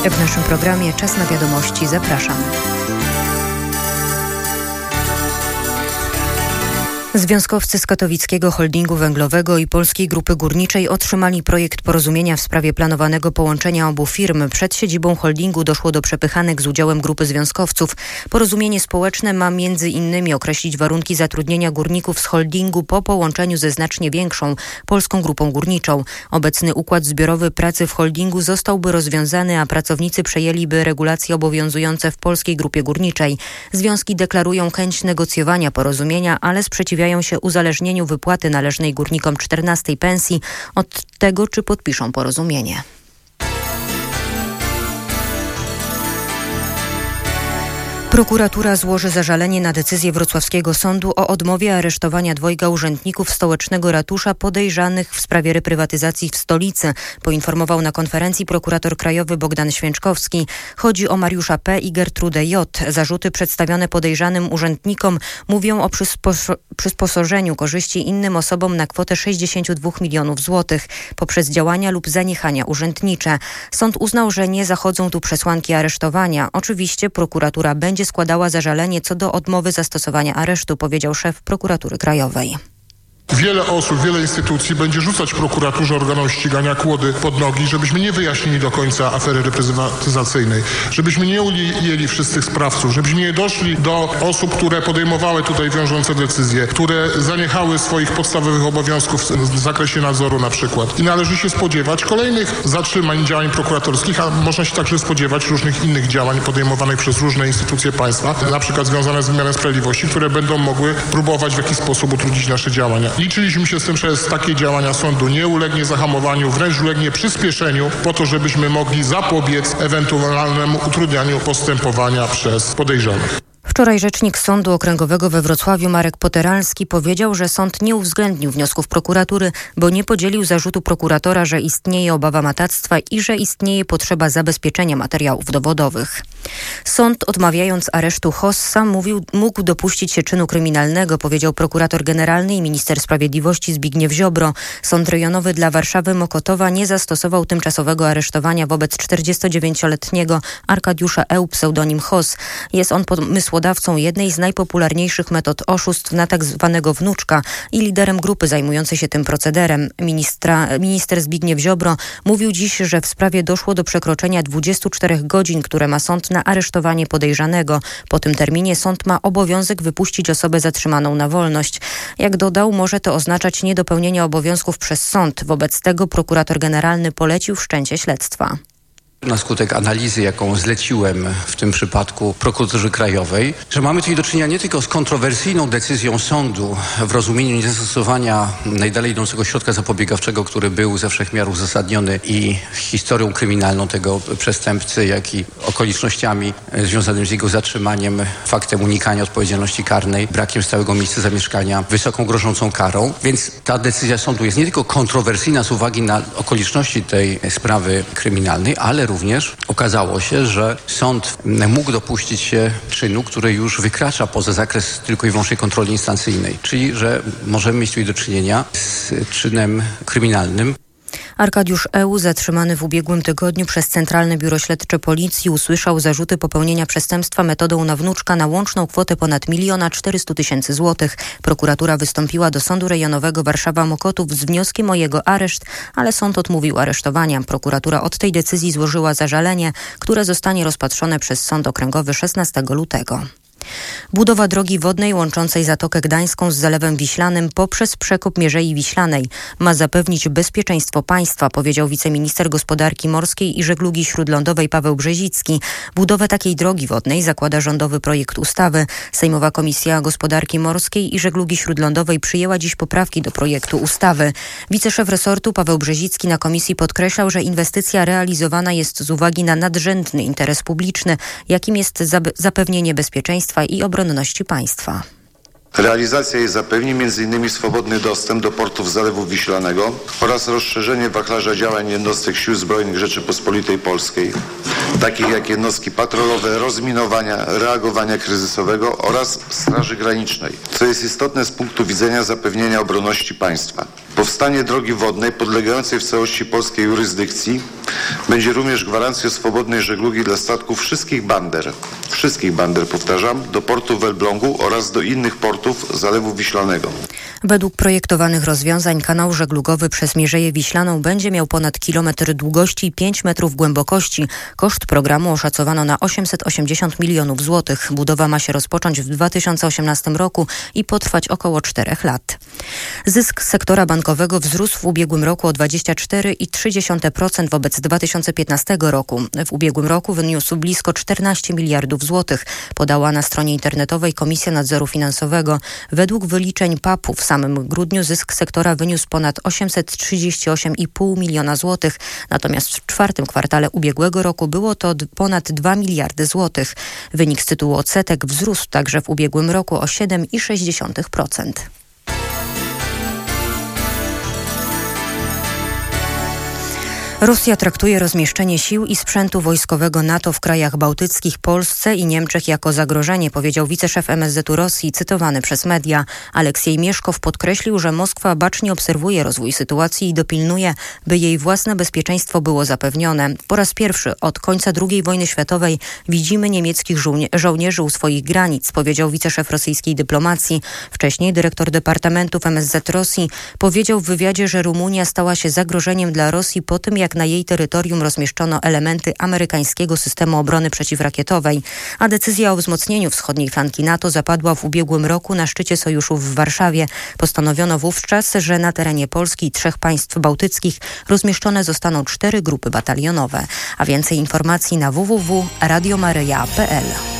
W naszym programie Czas na wiadomości. Zapraszam. Związkowcy z Katowickiego Holdingu Węglowego i Polskiej Grupy Górniczej otrzymali projekt porozumienia w sprawie planowanego połączenia obu firm. Przed siedzibą holdingu doszło do przepychanek z udziałem grupy związkowców. Porozumienie społeczne ma m.in. określić warunki zatrudnienia górników z holdingu po połączeniu ze znacznie większą Polską Grupą Górniczą. Obecny układ zbiorowy pracy w holdingu zostałby rozwiązany, a pracownicy przejęliby regulacje obowiązujące w Polskiej Grupie Górniczej. Związki deklarują chęć negocjowania porozumienia, ale sprzeciwiają się uzależnieniu wypłaty należnej górnikom 14. pensji od tego, czy podpiszą porozumienie. Prokuratura złoży zażalenie na decyzję wrocławskiego sądu o odmowie aresztowania dwojga urzędników stołecznego ratusza podejrzanych w sprawie reprywatyzacji w stolicy, poinformował na konferencji prokurator krajowy Bogdan Święczkowski. Chodzi o Mariusza P. i Gertrudę J. Zarzuty przedstawione podejrzanym urzędnikom mówią o przysposobieniu korzyści innym osobom na kwotę 62 milionów złotych poprzez działania lub zaniechania urzędnicze. Sąd uznał, że nie zachodzą tu przesłanki aresztowania. Oczywiście prokuratura będzie składała zażalenie co do odmowy zastosowania aresztu, powiedział szef prokuratury krajowej. Wiele osób, wiele instytucji będzie rzucać prokuraturze, organom ścigania kłody pod nogi, żebyśmy nie wyjaśnili do końca afery reprywatyzacyjnej, żebyśmy nie ujęli wszystkich sprawców, żebyśmy nie doszli do osób, które podejmowały tutaj wiążące decyzje, które zaniechały swoich podstawowych obowiązków w zakresie nadzoru na przykład. I należy się spodziewać kolejnych zatrzymań, działań prokuratorskich, a można się także spodziewać różnych innych działań podejmowanych przez różne instytucje państwa, na przykład związane z wymiarem sprawiedliwości, które będą mogły próbować w jakiś sposób utrudnić nasze działania. Liczyliśmy się z tym, że takie działania sądu nie ulegnie zahamowaniu, wręcz ulegnie przyspieszeniu po to, żebyśmy mogli zapobiec ewentualnemu utrudnianiu postępowania przez podejrzanych. Wczoraj rzecznik Sądu Okręgowego we Wrocławiu Marek Poteralski powiedział, że sąd nie uwzględnił wniosków prokuratury, bo nie podzielił zarzutu prokuratora, że istnieje obawa matactwa i że istnieje potrzeba zabezpieczenia materiałów dowodowych. Sąd, odmawiając aresztu Hossa, mógł dopuścić się czynu kryminalnego, powiedział prokurator generalny i minister sprawiedliwości Zbigniew Ziobro. Sąd rejonowy dla Warszawy Mokotowa nie zastosował tymczasowego aresztowania wobec 49-letniego Arkadiusza E., pseudonim Hoss. Jest on pomysłodawcą jednej z najpopularniejszych metod oszustw na tak zwanego wnuczka i liderem grupy zajmującej się tym procederem. Minister Zbigniew Ziobro mówił dziś, że w sprawie doszło do przekroczenia 24 godzin, które ma sąd na aresztowanie podejrzanego. Po tym terminie sąd ma obowiązek wypuścić osobę zatrzymaną na wolność. Jak dodał, może to oznaczać niedopełnienie obowiązków przez sąd. Wobec tego prokurator generalny polecił wszczęcie śledztwa. Na skutek analizy, jaką zleciłem w tym przypadku prokuraturze krajowej, że mamy tutaj do czynienia nie tylko z kontrowersyjną decyzją sądu w rozumieniu niezastosowania najdalej idącego środka zapobiegawczego, który był ze wszech miar uzasadniony i historią kryminalną tego przestępcy, jak i okolicznościami związanymi z jego zatrzymaniem, faktem unikania odpowiedzialności karnej, brakiem stałego miejsca zamieszkania, wysoką grożącą karą. Więc ta decyzja sądu jest nie tylko kontrowersyjna z uwagi na okoliczności tej sprawy kryminalnej, ale również okazało się, że sąd mógł dopuścić się czynu, który już wykracza poza zakres tylko i wyłącznie kontroli instancyjnej. Czyli, że możemy mieć tutaj do czynienia z czynem kryminalnym. Arkadiusz E., zatrzymany w ubiegłym tygodniu przez Centralne Biuro Śledcze Policji, usłyszał zarzuty popełnienia przestępstwa metodą na wnuczka na łączną kwotę ponad 1 400 000 złotych. Prokuratura wystąpiła do Sądu Rejonowego Warszawa-Mokotów z wnioskiem o jego areszt, ale sąd odmówił aresztowania. Prokuratura od tej decyzji złożyła zażalenie, które zostanie rozpatrzone przez Sąd Okręgowy 16 lutego. Budowa drogi wodnej łączącej Zatokę Gdańską z Zalewem Wiślanym poprzez przekop Mierzei Wiślanej ma zapewnić bezpieczeństwo państwa, powiedział wiceminister gospodarki morskiej i żeglugi śródlądowej Paweł Brzezicki. Budowę takiej drogi wodnej zakłada rządowy projekt ustawy. Sejmowa Komisja Gospodarki Morskiej i Żeglugi Śródlądowej przyjęła dziś poprawki do projektu ustawy. Wiceszef resortu Paweł Brzezicki na komisji podkreślał, że inwestycja realizowana jest z uwagi na nadrzędny interes publiczny, jakim jest zapewnienie bezpieczeństwa i obronności państwa. Realizacja jej zapewni m.in. swobodny dostęp do portów Zalewu Wiślanego oraz rozszerzenie wachlarza działań jednostek Sił Zbrojnych Rzeczypospolitej Polskiej, takich jak jednostki patrolowe, rozminowania, reagowania kryzysowego oraz Straży Granicznej, co jest istotne z punktu widzenia zapewnienia obronności państwa. Powstanie drogi wodnej podlegającej w całości polskiej jurysdykcji będzie również gwarancją swobodnej żeglugi dla statków wszystkich bander, powtarzam, do portu w Elblągu oraz do innych portów Zalewu Wiślanego. Według projektowanych rozwiązań kanał żeglugowy przez Mierzeję Wiślaną będzie miał ponad kilometr długości i 5 metrów głębokości. Koszt programu oszacowano na 880 milionów złotych. Budowa ma się rozpocząć w 2018 roku i potrwać około 4 lat. Zysk sektora bankowego wzrósł w ubiegłym roku o 24,3% wobec 2015 roku. W ubiegłym roku wyniósł blisko 14 miliardów złotych, podała na stronie internetowej Komisja Nadzoru Finansowego. Według wyliczeń PAP-u w samym grudniu zysk sektora wyniósł ponad 838,5 miliona złotych, natomiast w czwartym kwartale ubiegłego roku było to ponad 2 miliardy złotych. Wynik z tytułu odsetek wzrósł także w ubiegłym roku o 7,6%. Rosja traktuje rozmieszczenie sił i sprzętu wojskowego NATO w krajach bałtyckich, Polsce i Niemczech jako zagrożenie, powiedział wiceszef MSZ-u Rosji, cytowany przez media. Aleksiej Mieszkow podkreślił, że Moskwa bacznie obserwuje rozwój sytuacji i dopilnuje, by jej własne bezpieczeństwo było zapewnione. Po raz pierwszy od końca II wojny światowej widzimy niemieckich żołnierzy u swoich granic, powiedział wiceszef rosyjskiej dyplomacji. Wcześniej dyrektor Departamentów MSZ Rosji powiedział w wywiadzie, że Rumunia stała się zagrożeniem dla Rosji po tym, jak na jej terytorium rozmieszczono elementy amerykańskiego systemu obrony przeciwrakietowej, a decyzja o wzmocnieniu wschodniej flanki NATO zapadła w ubiegłym roku na szczycie sojuszu w Warszawie. Postanowiono wówczas, że na terenie Polski i 3 państw bałtyckich rozmieszczone zostaną 4 grupy batalionowe. A więcej informacji na www.radiomaryja.pl.